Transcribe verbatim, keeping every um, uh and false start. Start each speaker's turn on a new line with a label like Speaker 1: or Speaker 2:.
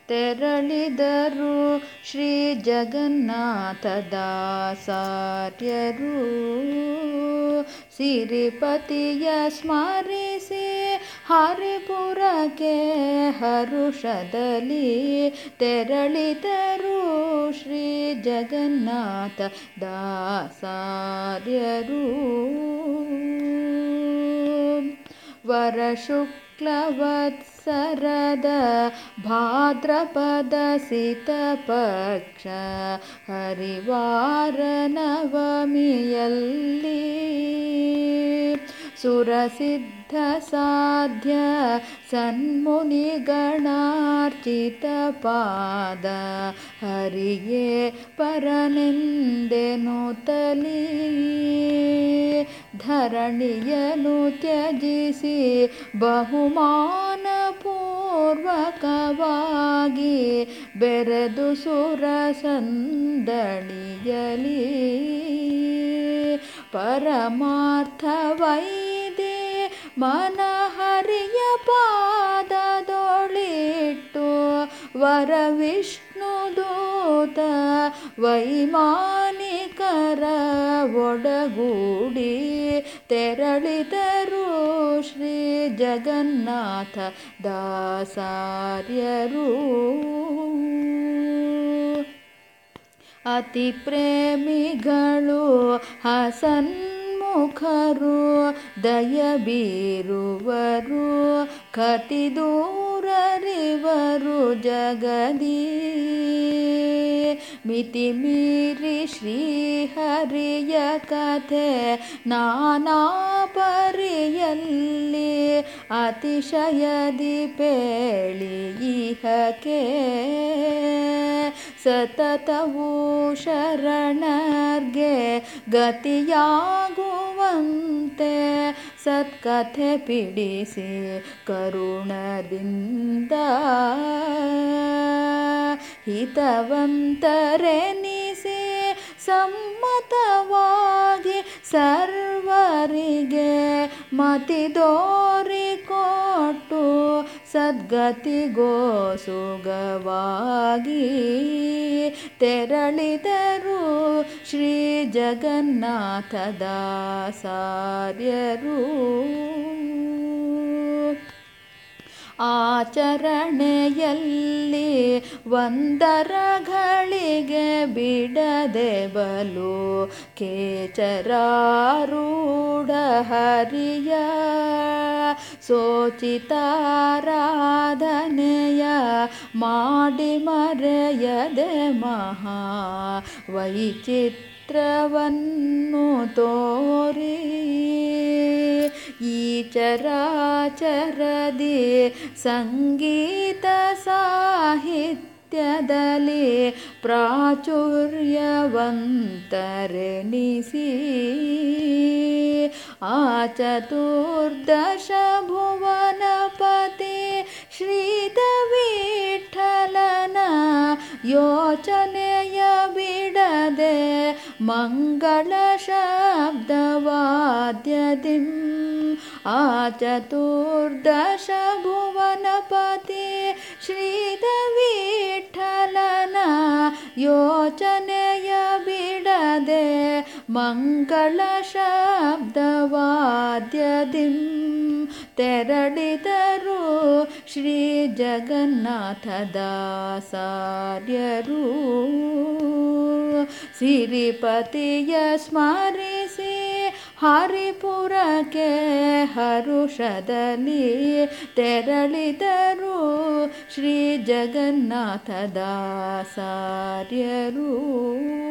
Speaker 1: ತೆರಳಿದರು ಶ್ರೀ ಜಗನ್ನಾಥ ದಾಸಾರ್ಯರು. ಸಿರಿಪತಿಯ ಸ್ಮರಿಸಿ ಹರಿಪುರಕ್ಕೆ ಹರುಷದಲ್ಲಿ ತೆರಳಿದರು ಶ್ರೀ ಜಗನ್ನಾಥ ದಾಸಾರ್ಯರು. ವರಶುಕ್ಲವತ್ಸರದ ಭಾದ್ರಪದ ಸಿತಪಕ್ಷ ಹರಿವಾರ ನವಮಿಯಲ್ಲಿ ಸುರಸಿದ್ಧ ಸಾಧ್ಯ ಸನ್ಮುನಿಗಣಾರ್ಚಿತ ಪಾದ ಹರಿಯೇ ಪರನೆಂದೆನುತ್ತಲೀ ಧರಣಿಯನು ತ್ಯಜಿಸಿ ಬಹುಮಾನ ಪೂರ್ವಕವಾಗಿ ಬೆರೆದು ಸುರಸಂದಣಿಯಲಿ ಪರಮಾರ್ಥವೈದೆ ಮನಹರಿಯ ಪಾದದೊಳಿಟ್ಟು ವರವಿಷ್ಣು ದೂತ ವೈಮಾನಿಕರ ಒಡಗೂಡಿ ತೆರಳಿದರು ಶ್ರೀ ಜಗನ್ನಾಥ ದಾಸಾರ್ಯರು. ಅತಿ ಪ್ರೇಮಿಗಳು ಹಸನ್ಮುಖರು ದಯ ಬೀರುವರು ಕತಿ ದೂರರಿವರು ಜಗದಿ ಮಿತಿ ಮೀರಿ ಶ್ರೀಹರಿಯ ಕಥೆ ನಾನಾ ಪರಿಯಲ್ಲಿ ಅತಿಶಯದಿ ಪೇಳಿ ಇಹಕ್ಕೆ ಸತತವೂ ಶರಣರ್ಗೆ ಗತಿಯಾಗುವಂತೆ ಸತ್ಕಥೆ ಪಿಡಿಸಿ ಕರುಣದಿಂದ ಹಿತವಂತರೆನಿಸಿ ಸಮ್ಮತವಾಗಿ ಸರ್ವರಿಗೆ ಮತಿದೋರಿಕೊಟ್ಟು ಸದ್ಗತಿಗೋಸುಗವಾಗಿ ತೆರಳಿದರು ಶ್ರೀ ಜಗನ್ನಾಥ ದಾಸಾರ್ಯರು. ಆಚರಣೆಯಲ್ಲಿ ಒಂದರಗಳಿಗೆ ಬಿಡದೆ ಬಲು ಕೇಚರಾರೂಢ ಹರಿಯ ಸೋಚಿತಾರಾಧನೆಯ ಮಾಡಿ ಮರೆಯದೆ ಮಹಾ ವೈಚಿತ್ರವನ್ನು ತೋರಿ ಈ ಚರಾಚರದಿ ಸಂಗೀತ ಸಾಹಿತ್ಯದಲ್ಲಿ ಪ್ರಾಚುರ್ಯವಂತರೆನಿಸಿ ಆ ಚತುರ್ದಶ ಭುವನಪತಿ ಶ್ರೀದ ವಿಠಲನ ಯೋಚನೆಯ ಬಿಡದೆ ಮಂಗಳ ಶಬ್ದವಾದ್ಯದಿಂ ಆ ಚತುರ್ದಶ ಭುವನಪತಿ ಶ್ರೀದ ವಿಠಲನ ಯೋಚನೆಯ ಬಿಡದೆ ಮಂಗಳ ಶಬ್ದವಾದ್ಯದಿಂ ತೆರಳಿದರು ಶ್ರೀ ಜಗನ್ನಾಥ ದಾಸಾರ್ಯರು. ಸಿರಿಪತಿಯ ಸ್ಮರಿಸಿ ಹರಿಪುರಕ್ಕೆ ಹರುಷದಲ್ಲಿ ತೆರಳಿದರು ಶ್ರೀ ಜಗನ್ನಾಥ ದಾಸಾರ್ಯರು.